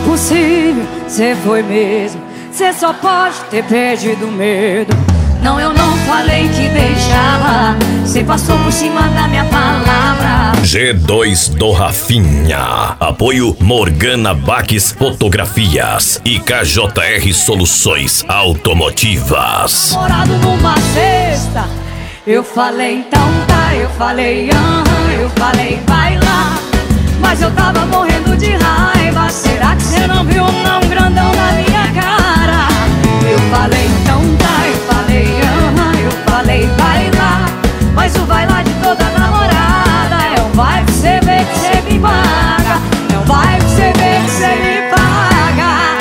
possível, cê foi mesmo. Cê só pode ter perdido medo. Não, eu não falei que deixava, cê passou por cima da minha palavra. G2 do Rafinha. Apoio Morgana Baques Fotografias e KJR Soluções Automotivas. Morado numa cesta. Eu falei então tá, eu falei eu falei vai lá. Mas eu tava morrendo de raiva. Será que cê não viu não grandão na minha cara? Eu falei então tá, eu falei eu falei vai lá. Mas o vai lá de toda namorada é um vai que cê vê que cê me paga. É um vai que cê vê que cê me paga.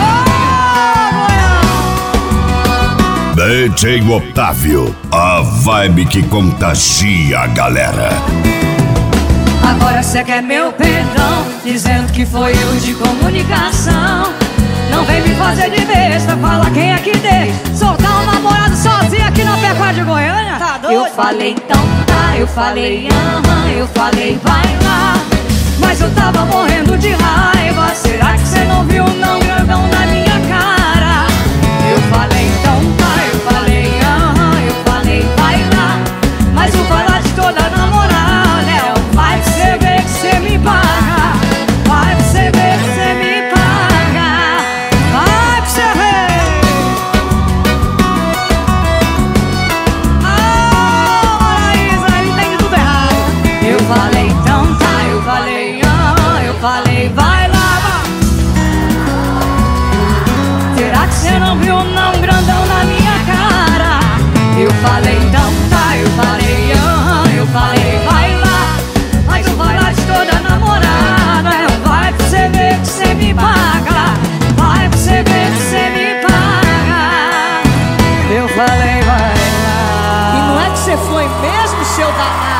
DJ Otávio, a vibe que contagia a galera. Agora cê quer meu perdão, dizendo que foi erro de comunicação. Não vem me fazer de besta, fala quem é que deixa soltar um namorado sozinho aqui na Pecuária de Goiânia. Tá doido? Eu falei então tá, eu falei eu falei vai lá. Mas eu tava morrendo de raiva. Será que cê não viu não grandão na minha cara? Eu falei então tá, eu falei vai lá. Mas o vai lá de toda namorada é um vai que cê vê que cê me paga. Vai que cê vê que cê me paga. Vai que cê vê. Maraísa, ele tem tudo errado. Eu falei então tá, eu falei vai lá. Será que cê não viu não grandão na minha cara? Eu falei então tá, eu falei vai lá. Mas o vai lá de toda namorada é um vai que cê vê que cê me paga. Vai que cê vê que cê me paga. Eu falei vai lá. E não é que você foi mesmo, seu danado?